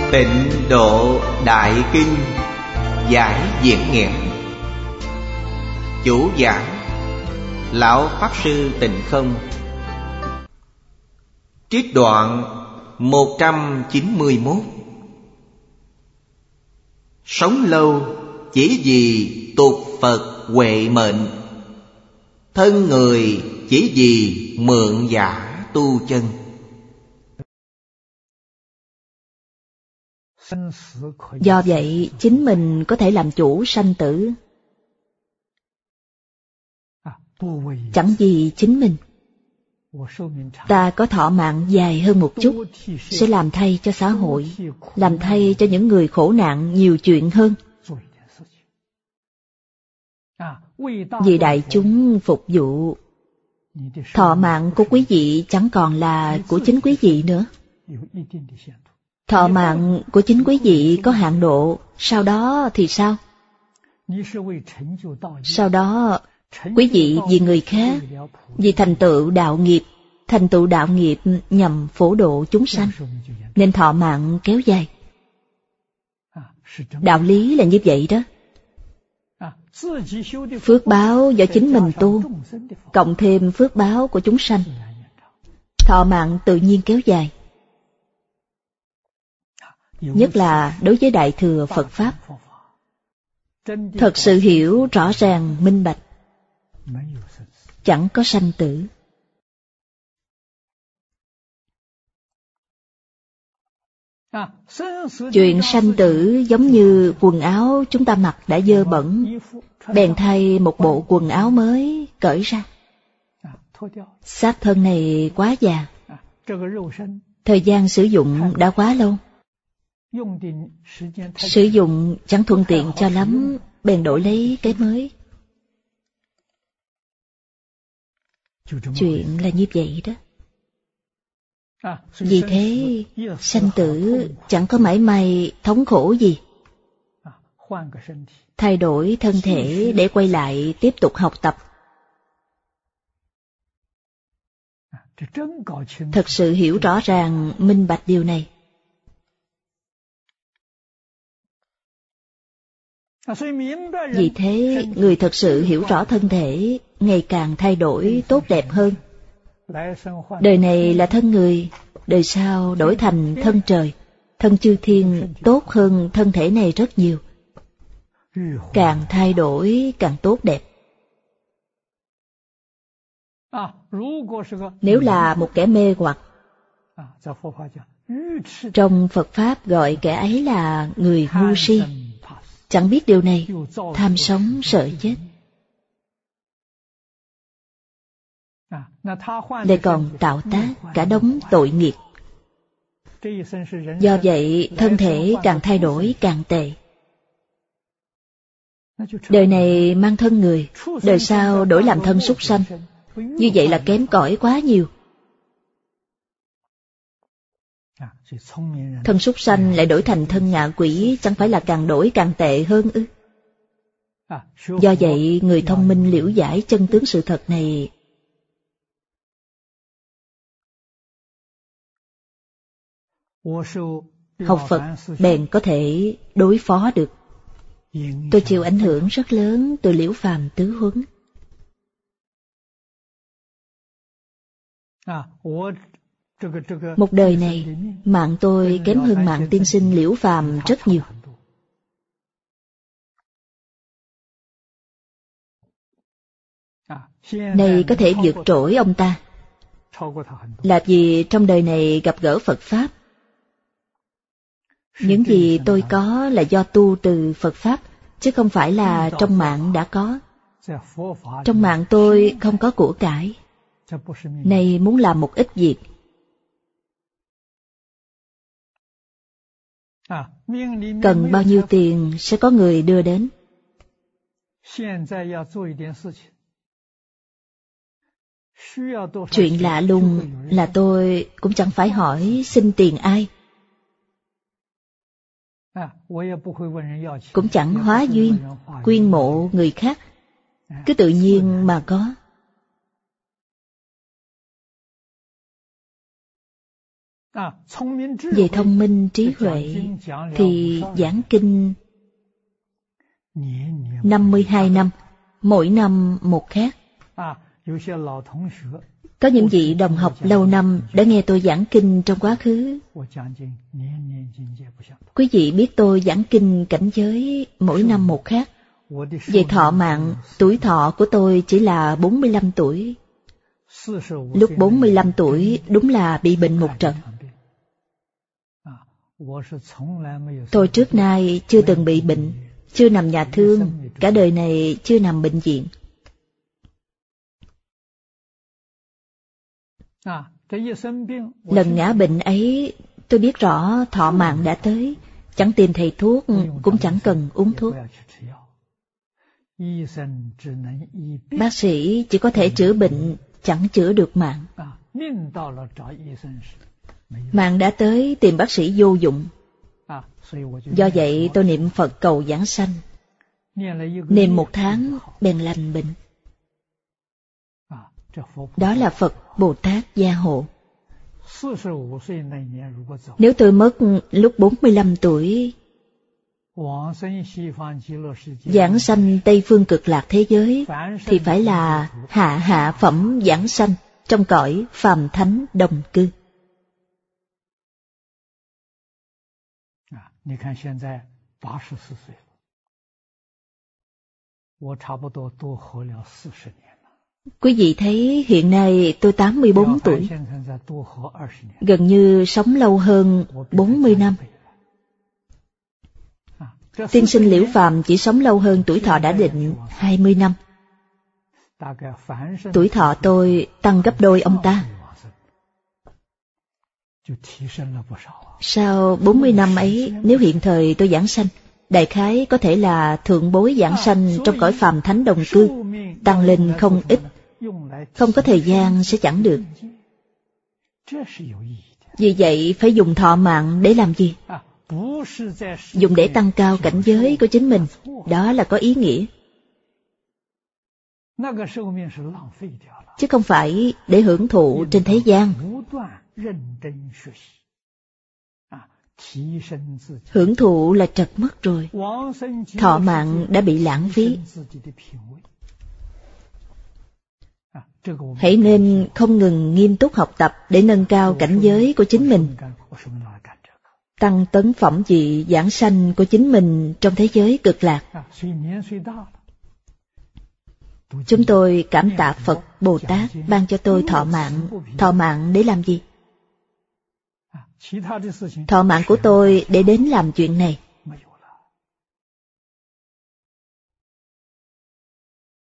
Tịnh Độ Đại Kinh giải diễn nghĩa. Chủ giảng Lão Pháp Sư Tịnh Không. Trích đoạn 191. Sống lâu chỉ vì tục Phật huệ mệnh, thân người chỉ vì mượn giả tu chân. Do vậy chính mình có thể làm chủ sanh tử. Chẳng vì chính mình. Ta có thọ mạng dài hơn một chút, sẽ làm thay cho xã hội, làm thay cho những người khổ nạn nhiều chuyện hơn. Vì đại chúng phục vụ, thọ mạng của quý vị chẳng còn là của chính quý vị nữa. Thọ mạng của chính quý vị có hạn độ, sau đó thì sao? Sau đó, quý vị vì người khác, vì thành tựu đạo nghiệp nhằm phổ độ chúng sanh, nên thọ mạng kéo dài. Đạo lý là như vậy đó. Phước báo do chính mình tu, cộng thêm phước báo của chúng sanh, thọ mạng tự nhiên kéo dài. Nhất là đối với Đại Thừa Phật Pháp, thật sự hiểu rõ ràng minh bạch, chẳng có sanh tử. Chuyện sanh tử giống như quần áo chúng ta mặc đã dơ bẩn, bèn thay một bộ quần áo mới cởi ra. Xác thân này quá già, thời gian sử dụng đã quá lâu, sử dụng chẳng thuận tiện cho lắm, bèn đổi lấy cái mới. Chuyện là như vậy đó. Vì thế, sanh tử chẳng có mảy may thống khổ gì. Thay đổi thân thể để quay lại tiếp tục học tập. Thật sự hiểu rõ ràng, minh bạch điều này. Vì thế, người thật sự hiểu rõ thân thể, ngày càng thay đổi tốt đẹp hơn. Đời này là thân người, đời sau đổi thành thân trời, thân chư thiên tốt hơn thân thể này rất nhiều. Càng thay đổi càng tốt đẹp. Nếu là một kẻ mê hoặc, trong Phật Pháp gọi kẻ ấy là người ngu si, chẳng biết điều này, tham sống sợ chết. Lại còn tạo tác cả đống tội nghiệp. Do vậy, thân thể càng thay đổi càng tệ. Đời này mang thân người, đời sau đổi làm thân súc sanh. Như vậy là kém cỏi quá nhiều. Thân súc sanh lại đổi thành thân ngạ quỷ, chẳng phải là càng đổi càng tệ hơn ư? Do vậy, người thông minh liễu giải chân tướng sự thật này, học Phật bèn có thể đối phó được. Tôi chịu ảnh hưởng rất lớn từ Liễu Phàm tứ huấn. Một đời này, mạng tôi kém hơn mạng tiên sinh Liễu Phàm rất nhiều. Nay có thể vượt trội ông ta, là vì trong đời này gặp gỡ Phật Pháp. Những gì tôi có là do tu từ Phật Pháp, chứ không phải là trong mạng đã có. Trong mạng tôi không có của cải. Nay muốn làm một ít việc. Cần bao nhiêu tiền sẽ có người đưa đến. Chuyện lạ lùng là tôi cũng chẳng phải hỏi xin tiền ai. Cũng chẳng hóa duyên, quyên mộ người khác, cứ tự nhiên mà có. Về thông minh trí huệ thì giảng kinh 52 năm, mỗi năm một khác. Có những vị đồng học lâu năm đã nghe tôi giảng kinh trong quá khứ. Quý vị biết tôi giảng kinh cảnh giới mỗi năm một khác. Về thọ mạng, tuổi thọ của tôi chỉ là 45 tuổi. Lúc 45 tuổi đúng là bị bệnh một trận. Tôi trước nay chưa từng bị bệnh, chưa nằm nhà thương, cả đời này chưa nằm bệnh viện. Lần ngã bệnh ấy, tôi biết rõ thọ mạng đã tới, chẳng tìm thầy thuốc, cũng chẳng cần uống thuốc. Bác sĩ chỉ có thể chữa bệnh, chẳng chữa được mạng. Mạng đã tới, tìm bác sĩ vô dụng. Do vậy tôi niệm Phật cầu giảng sanh. Niệm 1 tháng bèn lành bệnh. Đó là Phật Bồ Tát gia hộ. Nếu tôi mất lúc 45 tuổi, giảng sanh Tây Phương Cực Lạc thế giới, thì phải là hạ phẩm giảng sanh trong cõi phàm thánh đồng cư. Quý vị thấy hiện nay tôi 84 tuổi, gần như sống lâu hơn 40 năm. Tiên sinh Liễu Phàm chỉ sống lâu hơn tuổi thọ đã định 20 năm. Tuổi thọ tôi tăng gấp đôi ông ta. Sau 40 năm ấy, nếu hiện thời tôi giảng sanh, đại khái có thể là thượng bối giảng sanh trong cõi phàm thánh đồng cư, tăng lên không ít, không có thời gian sẽ chẳng được. Vì vậy phải dùng thọ mạng để làm gì? Dùng để tăng cao cảnh giới của chính mình, đó là có ý nghĩa. Chứ không phải để hưởng thụ trên thế gian. Hưởng thụ là trật mất rồi, thọ mạng đã bị lãng phí. Hãy nên không ngừng nghiêm túc học tập để nâng cao cảnh giới của chính mình, tăng tấn phẩm vị giảng sanh của chính mình trong thế giới cực lạc. Chúng tôi cảm tạ Phật Bồ Tát ban cho tôi thọ mạng. Thọ mạng để làm gì? Thọ mạng của tôi để đến làm chuyện này.